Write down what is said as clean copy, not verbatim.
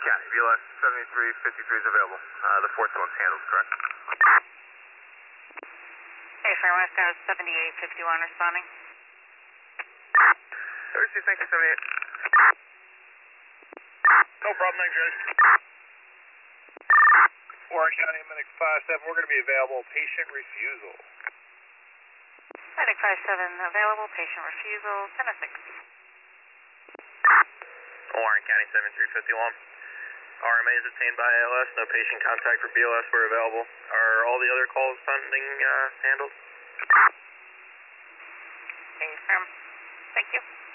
County, BLS 7353 is available. The fourth one's handled, correct? Hey, Fairway Star 7851 responding. Thursday, thank you, 78. No problem, thanks, guys. Warren County, Medic 57, we're going to be available. Patient refusal. Medic 57 available, patient refusal, 10 of 6. Warren County 7351. RMA is obtained by ALS. No patient contact for BLS were available. Are all the other calls pending handled? Okay, firm. Thank you.